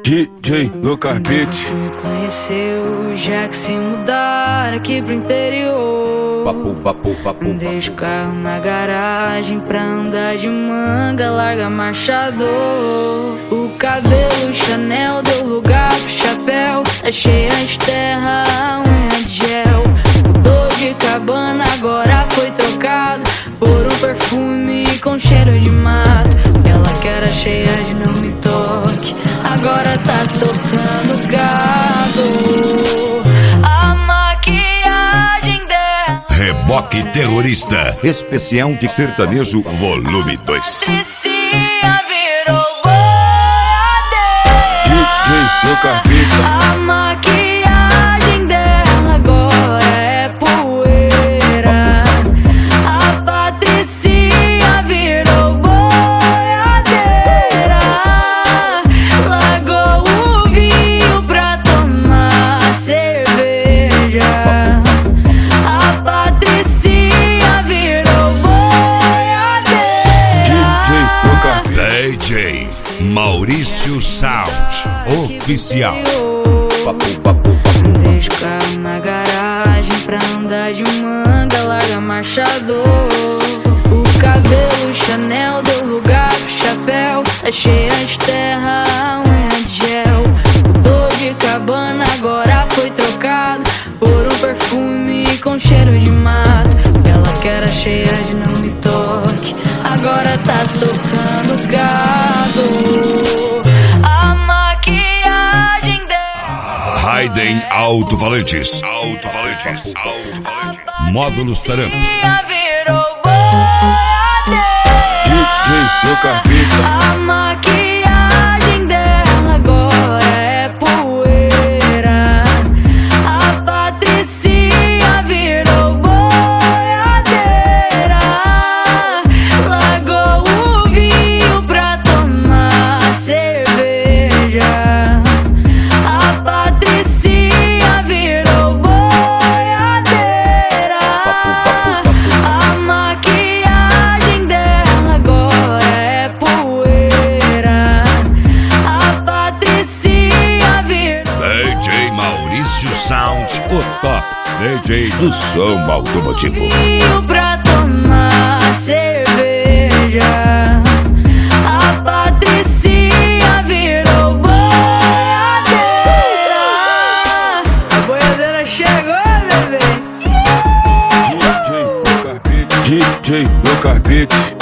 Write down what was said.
DJ Lucas Beats. Me conheceu já que se mudar aqui pro interior. Vapo. Deixa o carro na garagem pra andar de manga, larga marchador. O cabelo Chanel deu lugar pro chapéu, é cheia de terra, a unha de gel. Mudou de cabana, agora foi trocado por um perfume com cheiro de mato. Ela que era cheia de não me toque, agora tá tocando gado. A maquiagem dela, Reboque Terrorista, especial de sertanejo, volume 2. Patricinha virou boiadeira. DJ Lucas Beats. A maquiagem dela agora é poeira. A Patricinha virou boiadeira. Largou o vinho pra tomar cerveja. A Patricinha virou boiadeira. DJ Maurício Sound Oficial. Deixa o carro na garagem pra andar de manga, larga marchador. O cabelo Chanel deu lugar pro chapéu, é cheia de terra, a unha de gel. Mudou de cabana, agora foi trocado por um perfume com cheiro de mato. Ela que era cheia de não me toque, agora tá tocando gado. A maquiagem dela, Raiden Alto-Falantes. Módulos Tarampas. virou boiadeira. DJ Lucas Beats. A maquiagem dela agora é poeira. A Patricinha virou boiadeira. Largou o vinho pra tomar cerveja. A Patricinha virou boiadeira. A maquiagem dela agora é poeira. A Patricinha virou DJ Maurício Sound, o top DJ do som automotivo. vinho pra tomar cerveja. A Patricinha virou boiadeira. A boiadeira chegou, bebê. DJ Lucas Beats.